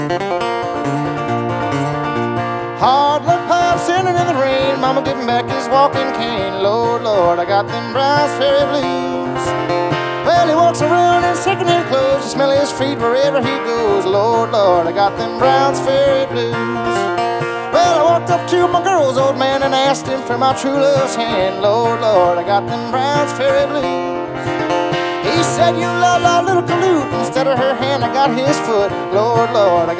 Hard luck pile sitting in the rain, mama giving back his walking cane. Lord, Lord, I got them Browns Ferry blues. Well, he walks around in second-hand clothes, you smell his feet wherever he goes. Lord, Lord, I got them Browns Ferry blues. Well, I walked up to my girl's old man and asked him for my true love's hand. Lord, Lord, I got them Browns Ferry blues. He said, you la la little galoot. Instead of her hand, I got his foot. Lord, Lord, I got